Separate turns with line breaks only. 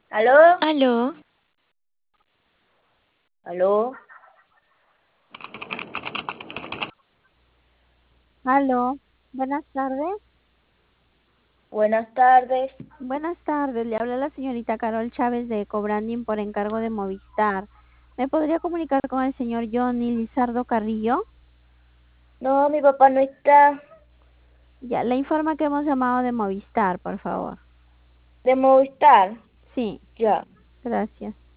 ¿Aló?
Aló,
¿Aló?
Aló, buenas tardes.
Buenas tardes.
Buenas tardes, le habla la señorita Carol Chávez de Cobranding por encargo de Movistar. ¿Me podría comunicar con el señor Johnny Lizardo Carrillo?
No, mi papá no está.
Ya, le informa que hemos llamado de Movistar, por favor.
¿De Movistar?
Sí,
Ya.
gracias.